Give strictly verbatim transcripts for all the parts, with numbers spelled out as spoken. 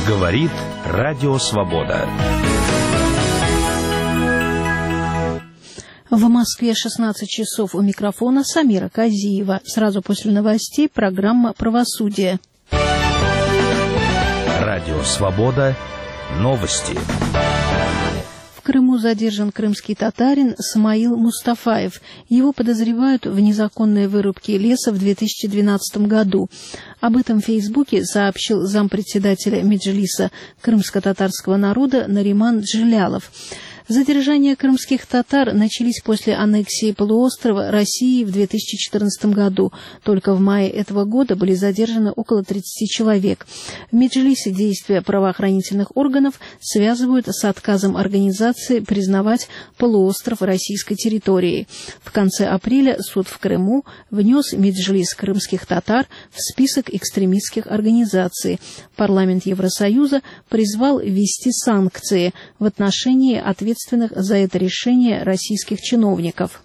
Говорит Радио Свобода. В Москве шестнадцать часов, у микрофона Самира Казиева. Сразу после новостей программа «Правосудие». Радио Свобода. Новости. В Крыму задержан крымский татарин Смаил Мустафаев. Его подозревают в незаконной вырубке леса в две тысячи двенадцатом году. Об этом в Фейсбуке сообщил зампредседателя Меджлиса крымско-татарского народа Нариман Джилялов. Задержания крымских татар начались после аннексии полуострова России в две тысячи четырнадцатом году. Только в мае этого года были задержаны около тридцати человек. В Меджлисе действия правоохранительных органов связывают с отказом организации признавать полуостров российской территорией. В конце апреля суд в Крыму внес Меджлис крымских татар в список экстремистских организаций. Парламент Евросоюза призвал ввести санкции в отношении ответственных за это решение российских чиновников.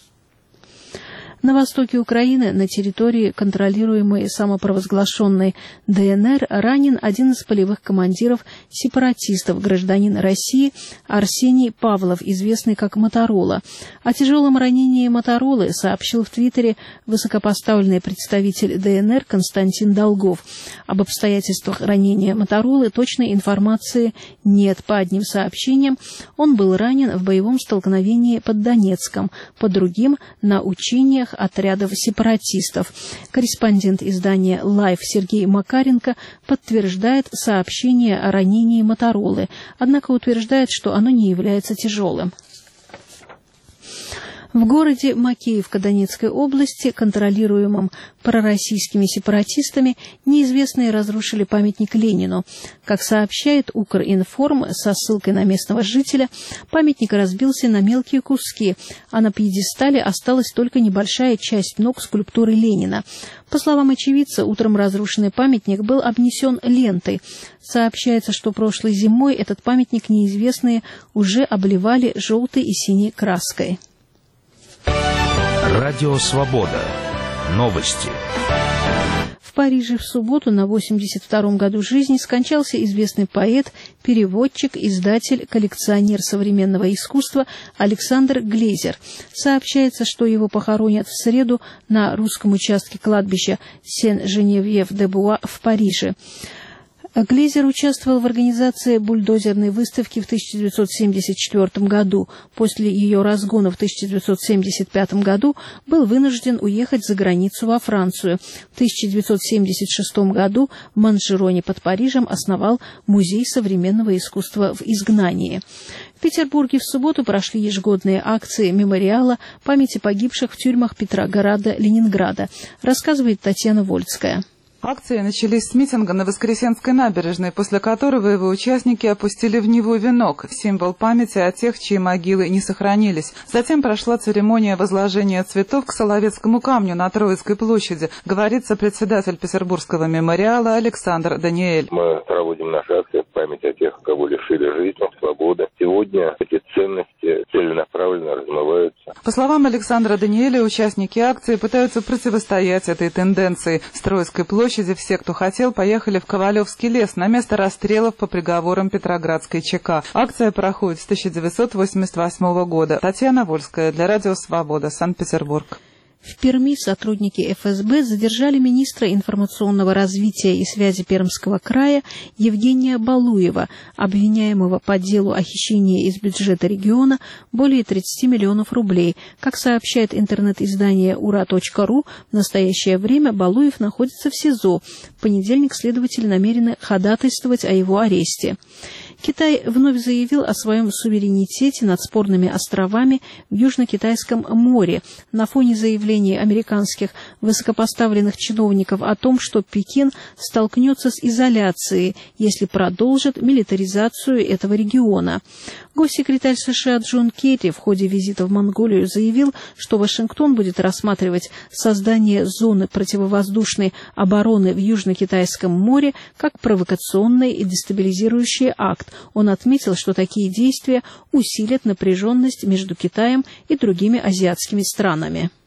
На востоке Украины, на территории, контролируемой самопровозглашенной ДНР, ранен один из полевых командиров сепаратистов, гражданин России Арсений Павлов, известный как Моторола. О тяжелом ранении Моторолы сообщил в Твиттере высокопоставленный представитель ДНР Константин Долгов. Об обстоятельствах ранения Моторолы точной информации нет. По одним сообщениям, он был ранен в боевом столкновении под Донецком, по другим – на учениях отрядов сепаратистов. Корреспондент издания «Лайф» Сергей Макаренко подтверждает сообщение о ранении Моторолы, однако утверждает, что оно не является тяжелым. В городе Макеевка Донецкой области, контролируемом пророссийскими сепаратистами, неизвестные разрушили памятник Ленину. Как сообщает Укринформ со ссылкой на местного жителя, памятник разбился на мелкие куски, а на пьедестале осталась только небольшая часть ног скульптуры Ленина. По словам очевидца, утром разрушенный памятник был обнесен лентой. Сообщается, что прошлой зимой этот памятник неизвестные уже обливали желтой и синей краской. Радио Свобода. Новости. В Париже в субботу на восемьдесят втором году жизни скончался известный поэт, переводчик, издатель, коллекционер современного искусства Александр Глейзер. Сообщается, что его похоронят в среду на русском участке кладбища Сен-Женевьев-де-Буа в Париже. Глейзер участвовал в организации бульдозерной выставки в тысяча девятьсот семьдесят четвёртом году. После ее разгона в тысяча девятьсот семьдесят пятом году был вынужден уехать за границу во Францию. В тысяча девятьсот семьдесят шестом году в Манжероне под Парижем основал Музей современного искусства в изгнании. В Петербурге в субботу прошли ежегодные акции мемориала памяти погибших в тюрьмах Петрограда, Ленинграда, рассказывает Татьяна Вольская. Акции начались с митинга на Воскресенской набережной, после которого его участники опустили в Неву венок, символ памяти о тех, чьи могилы не сохранились. Затем прошла церемония возложения цветов к Соловецкому камню на Троицкой площади, говорит сопредседатель Петербургского мемориала Александр Даниэль. Мы проводим наши акции в память о тех, кого лишили жизни, свободы. Сегодня эти ценности целенаправленно размываются. По словам Александра Даниэля, участники акции пытаются противостоять этой тенденции. С Троицкой площади все, кто хотел, поехали в Ковалевский лес на место расстрелов по приговорам Петроградской ЧК. Акция проходит с тысяча девятьсот восемьдесят восьмого года. Татьяна Вольская для Радио Свобода, Санкт-Петербург. В Перми сотрудники эф эс бэ задержали министра информационного развития и связи Пермского края Евгения Балуева, обвиняемого по делу о хищении из бюджета региона более тридцати миллионов рублей. Как сообщает интернет-издание ура точка ру, в настоящее время Балуев находится в СИЗО. В понедельник следователи намерены ходатайствовать о его аресте. Китай вновь заявил о своем суверенитете над спорными островами в Южно-Китайском море на фоне заявлений американских высокопоставленных чиновников о том, что Пекин столкнется с изоляцией, если продолжит милитаризацию этого региона. Госсекретарь США Джон Керри в ходе визита в Монголию заявил, что Вашингтон будет рассматривать создание зоны противовоздушной обороны в Южно-Китайском море как провокационный и дестабилизирующий акт. Он отметил, что такие действия усилят напряженность между Китаем и другими азиатскими странами.